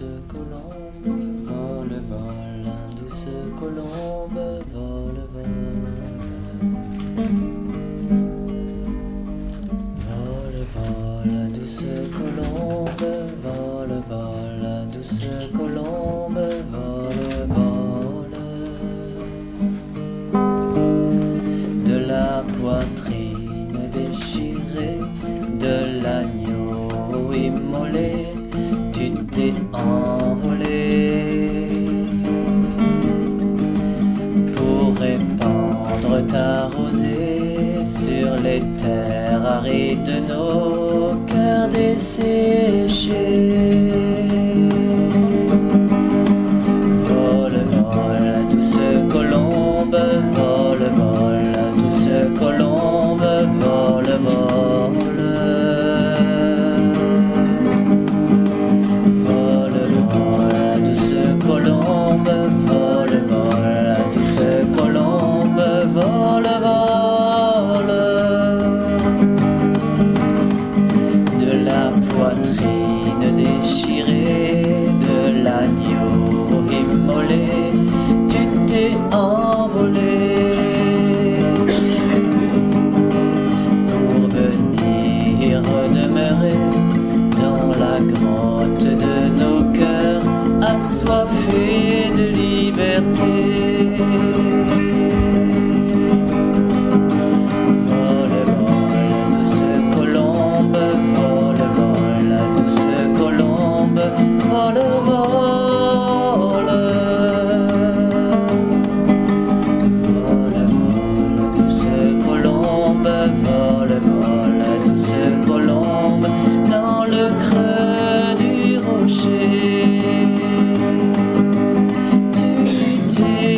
douce colombe, vole, vole, la douce colombe, vole, vole. Vole, vole, la douce colombe, vole, vole, la douce colombe, vole, vole. De la poitrine déchirée, de l'agneau immolé, tu t'es envolé pour répandre ta rosée sur les terres arides de nos cœurs desséchés. Vole, vole, la douce colombe, vole, vole, la douce colombe, vole, vole. Vole, vole, la douce colombe, vole, vole, la douce colombe, vole, vole. De la poitrine déchirée, de l'agneau immolé, tu t'es envolé pour venir demeurer dans la grotte de nos cœurs assoiffés de liberté. Vole, vole, la douce colombe, vole, vole, la douce colombe, vole, vole. Vole, vole, la douce colombe, vole, vole, la douce colombe, dans le creux du rocher. Tu t'es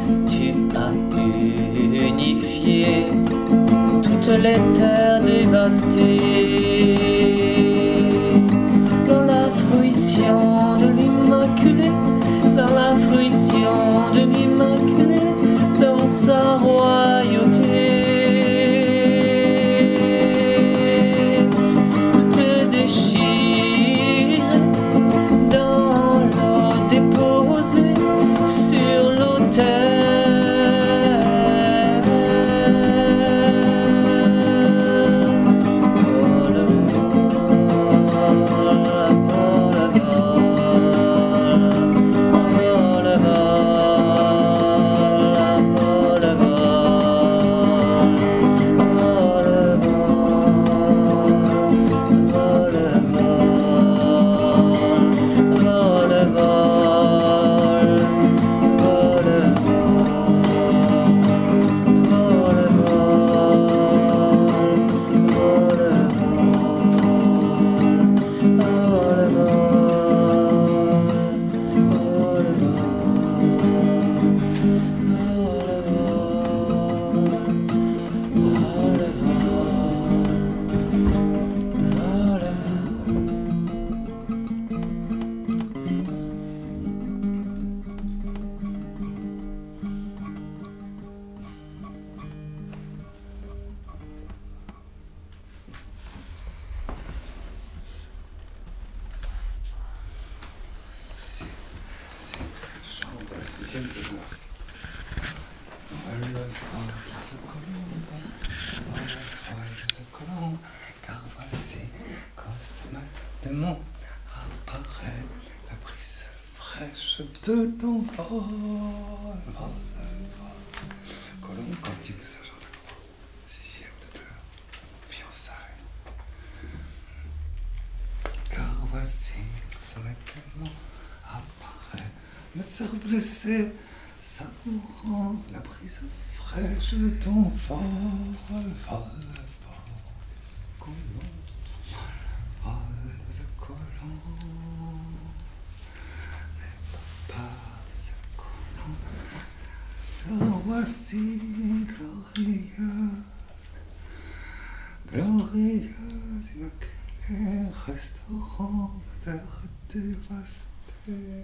Tu as unifié toutes les terres dévastées dans la fruition de l'Immaculée, dans la fruition de l'Immaculée, dans sa royauté. Tout déchiré dans l'eau déposée sur l'autel. Car voici qu'au sommet des monts apparaît la brise fraîche de ton vol. Colombe, cantique de Saint-Jean de la Croix, 6e de cœur, fiançailles. Car voici qu'au sommet des monts apparaît le cerf blessé, savourant la brise fraîche de ton vol. Voici glorieuse, glorieuse, immaculée, restaurant terre dévastée.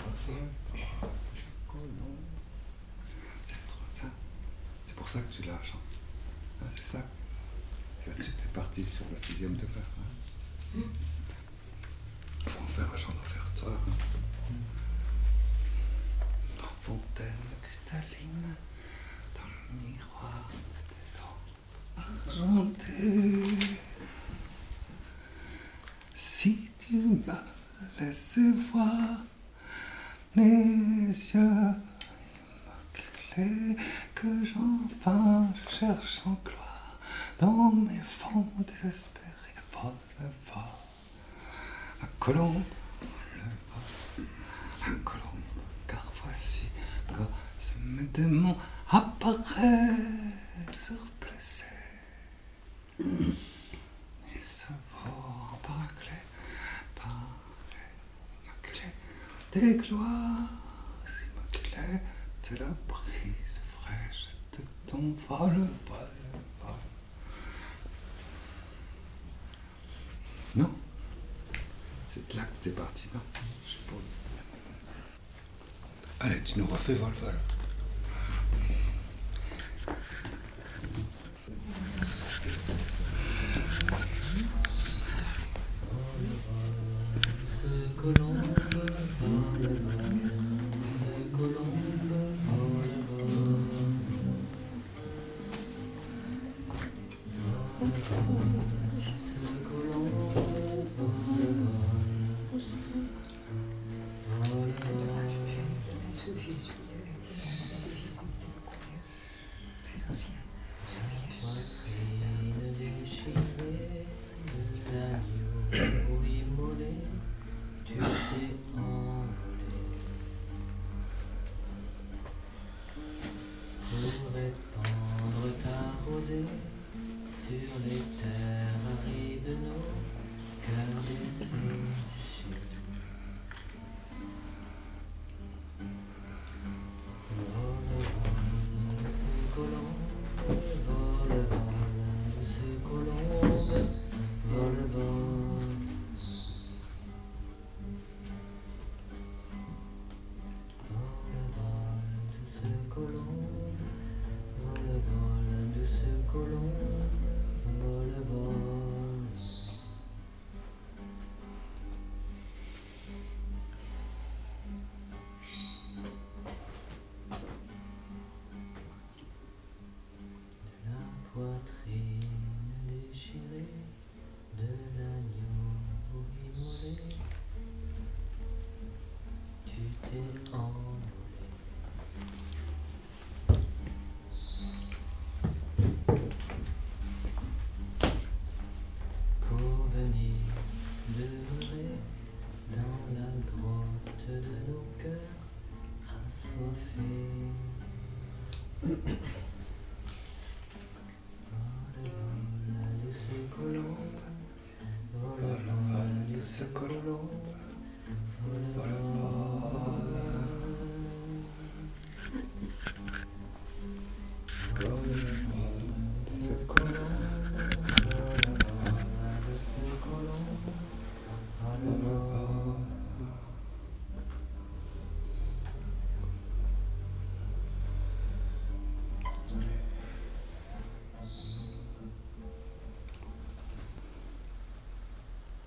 C'est pour ça que tu lâches. Hein, c'est ça. C'est là-dessus que tu es parti sur la 6e de cœur. Hein. Faut en faire un chant d'offertoire. Hein. Fontaine cristalline dans le miroir des eaux argentées. Si tu me laissais voir mes yeux immaculés, que j'enfin je cherche en gloire dans mes fonds désespérés. Vol, ma colombe, ma colombe, car voici que mes démons apparaissent blessés. Et savourent paraclet, immaculé, des gloires immaculées, de la brise fraîche de ton vol. Non, c'est là que t'es parti, non? Je suppose. Allez, tu nous refais vol. Pour répandre ta rosée sur les terres poitrine déchirée de l'agneau immolé, tu t'es envolé. Pour venir demeurer dans la grotte de nos cœurs assoiffés.